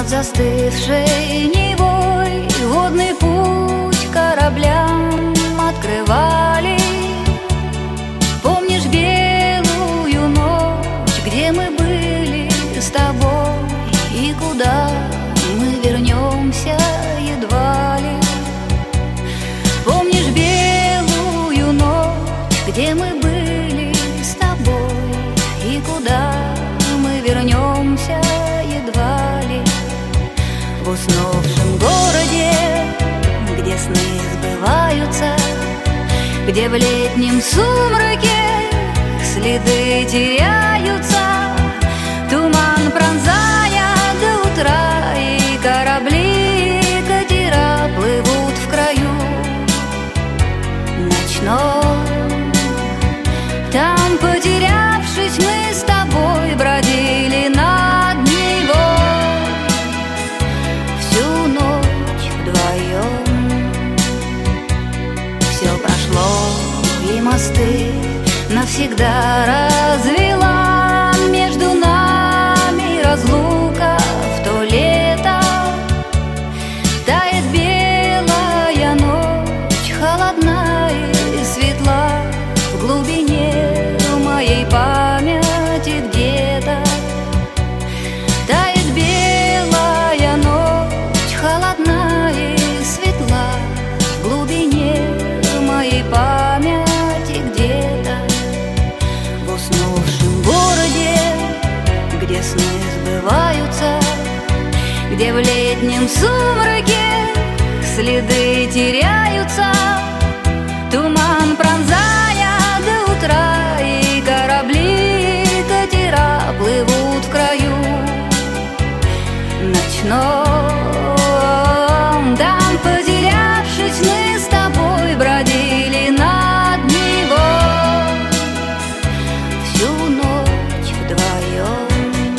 застывшей Невой водный путь кораблям открывали. Помнишь белую ночь, где мы были с тобой, и куда мы вернемся едва ли? Помнишь белую ночь, где мы были с тобой, и куда мы вернемся едва ли? В уснувшем городе, где сны сбываются, где в летнем сумраке следы теряются, туман пронзая до утра, и корабли, катера плывут в краю ночном. Там, потерявшись, мы с тобой бродили над Невой всю ночь вдвоем. Все прошло, и мосты навсегда развела между нами разлука в то лето. Тает белая ночь, холодна и светла в глубине моей памяти где-то. Тает белая ночь, холодна и светла в глубине моей памяти где-то. В уснувшем городе, где сны сбываются, где в летнем сумраке следы теряются, туман пронзая до утра, и корабли, катера плывут в краю ночном. Там, потерявшись, мы с тобой бродили над Невой всю ночь вдвоем.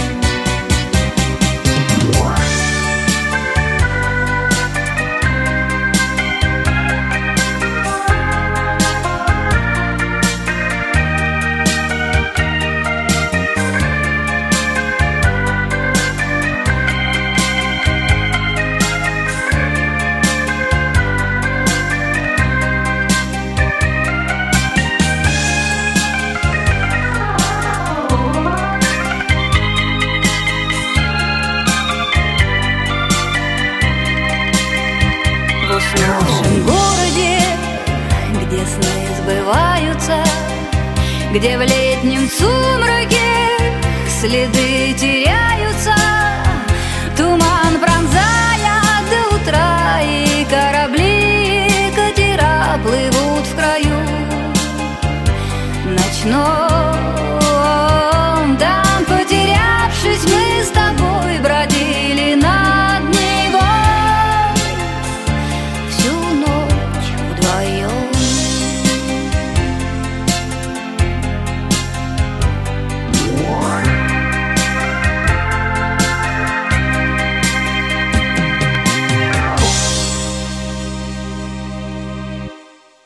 В уснувшем городе, где сны сбываются, где в летнем сумраке следы теряют.